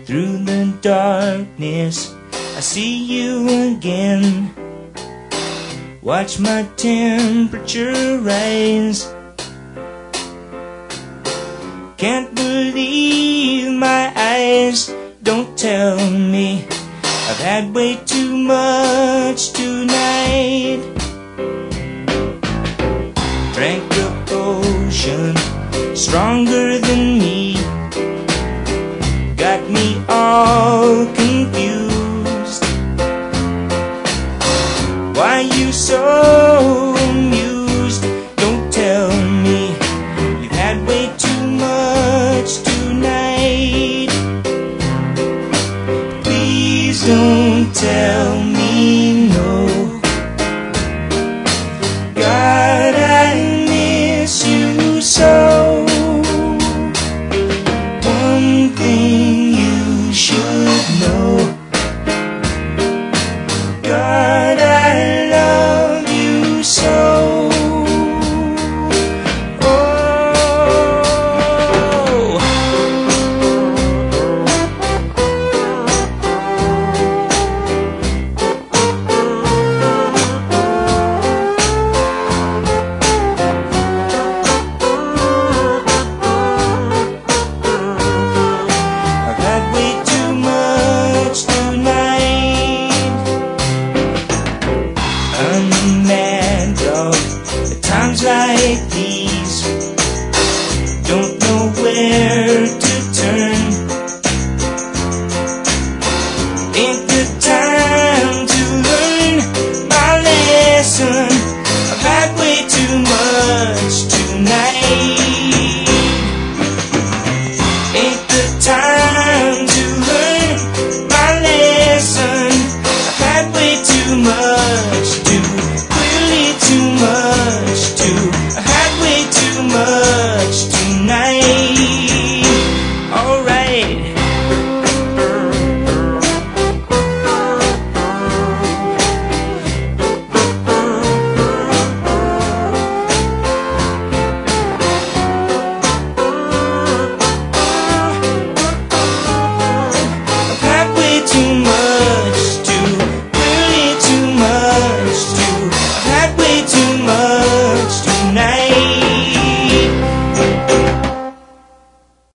Through the darkness, I see you again. Watch my temperature rise. Can't believe my eyes. Don't tell me I've had way too much tonight. Drank a potion stronger than me. Got me all confused. Why you so amused? Don't tell me you've had way too much tonight. Please don't tell